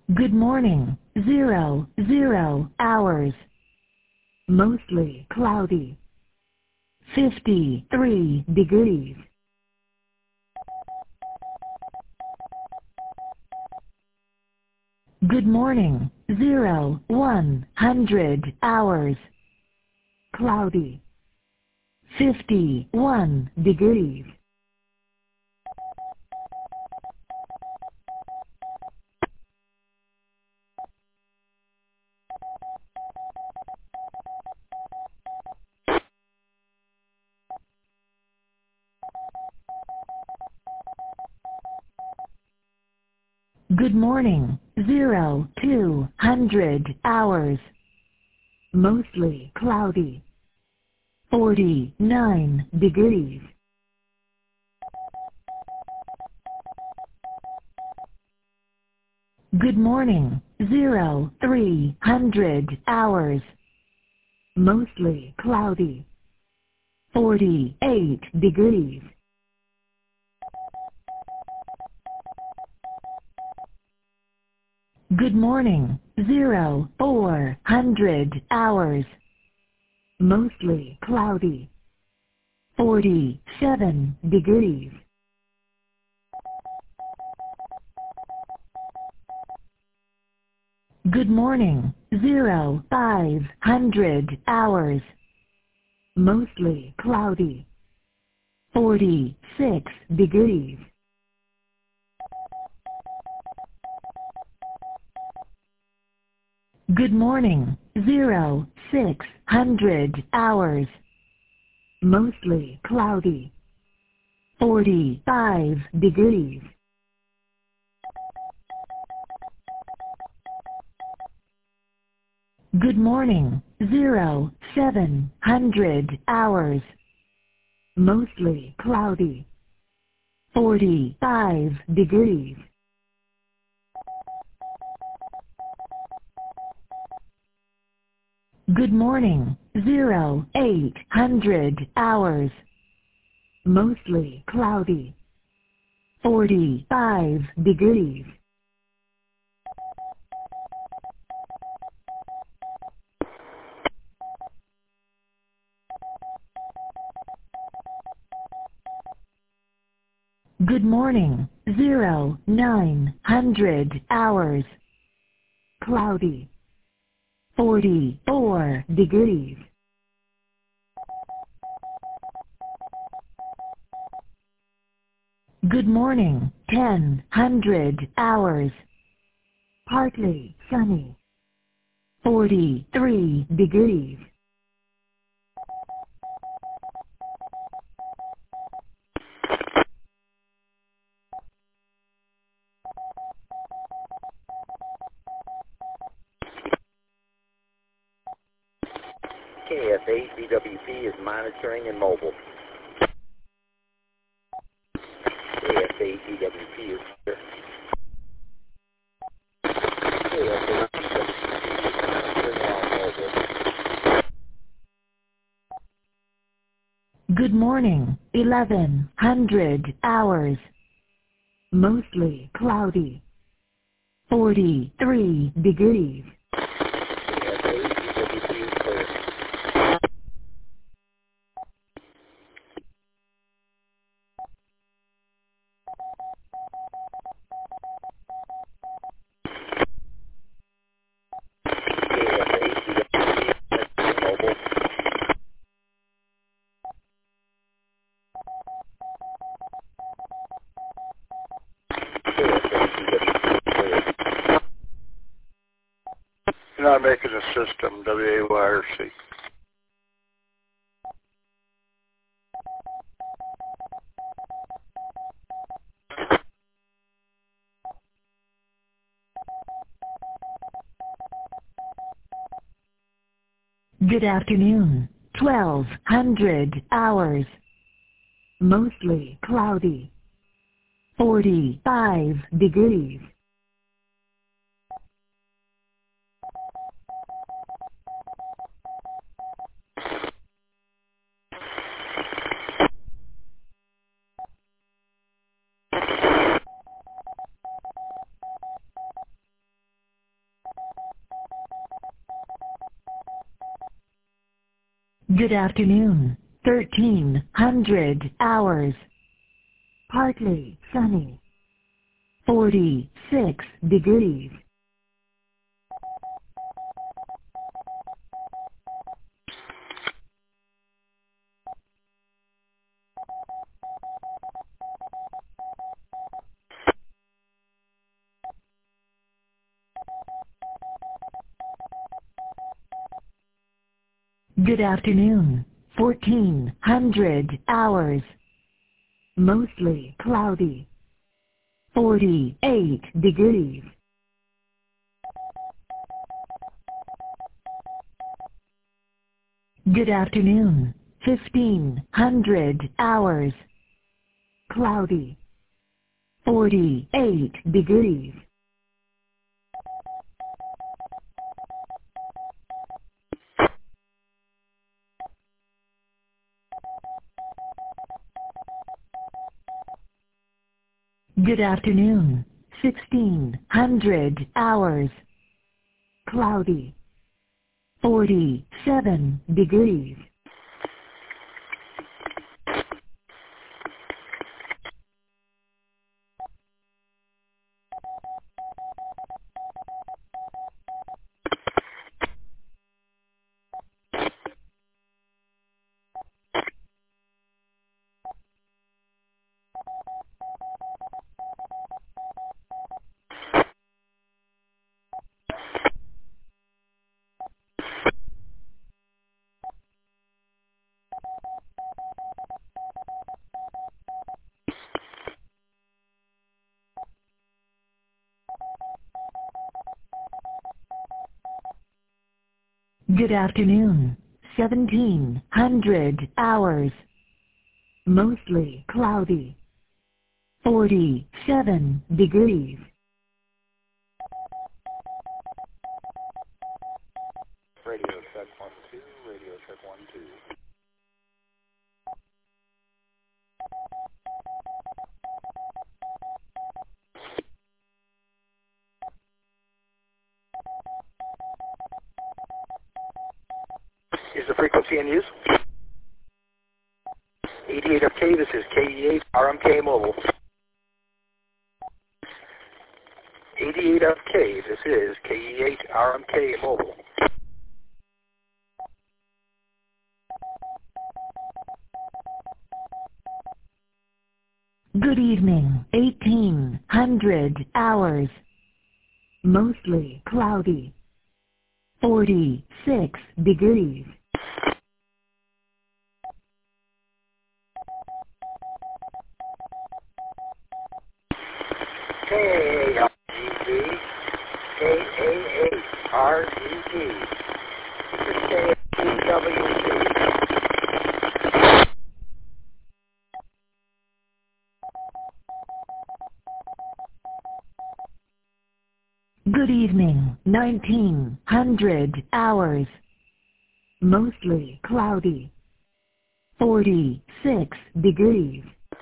Good morning, 00 hours. Mostly cloudy. 53 degrees. Good morning, 100 hours. Cloudy. 51 degrees. Good morning, 200 hours. Mostly cloudy. 49 degrees. Good morning, 300 hours. Mostly cloudy. 48 degrees. Good morning, 400 hours. Mostly cloudy. 47 degrees. Good morning, 500 hours. Mostly cloudy. 46 degrees. Good morning, 600 hours. Mostly cloudy. 45 degrees. Good morning, 700 hours. Mostly cloudy. 45 degrees. Good morning, 800 hours. Mostly cloudy. 45 degrees. Good morning, 900 hours. Cloudy. 44 degrees. Good morning, 1000 hours. Partly sunny. 43 degrees. KF8 DWP is monitoring and mobile. KF8 DWP is here. KF8 DWP is monitoring and mobile. Good morning, 1100 hours. Mostly cloudy. 43 degrees. KF8 DWP is clear. You're not making a system, WAYRC. Good afternoon, 1200 hours. Mostly cloudy. 45 degrees. Good afternoon. 1300 hours. Partly sunny. 46 degrees. Good afternoon. 1400 hours. Mostly cloudy. 48 degrees. Good afternoon. 1500 hours. Cloudy. 48 degrees. Good afternoon. 1600 hours. Cloudy. 47 degrees. Good afternoon. 1700 hours. Mostly cloudy. 47 degrees. Radio check 1 2. Radio check 1 2. Is the frequency in use? 88 of K, this is KE8 RMK Mobile. 88 of K, this is KE8 RMK Mobile. Good evening. 1800 hours. Mostly cloudy. 46 degrees. KARGT, KAARGT, this is KWC. Good evening. 1900 hours. Mostly cloudy. 46 degrees.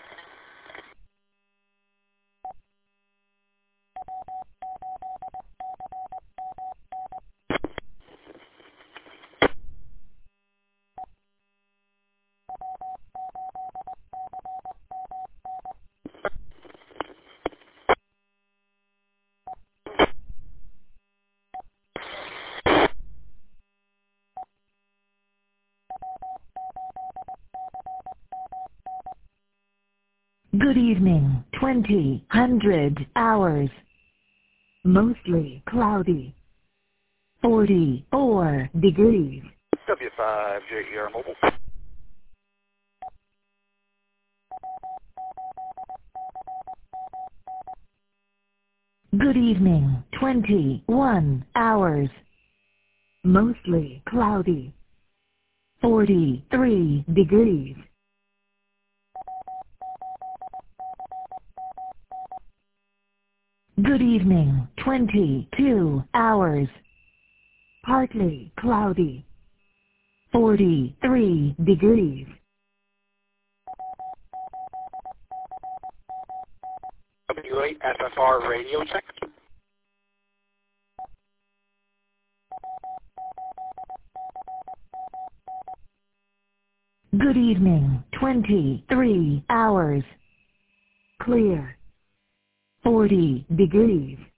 Good evening. 2000 hours. Mostly cloudy. 44 degrees. W5JER Mobile. Good evening. 21 hours. Mostly cloudy. 43 degrees. Good evening. 22 hours. Partly cloudy. 43 degrees. W8 SFR radio check. Good evening, 23 hours. Clear. 40 degrees.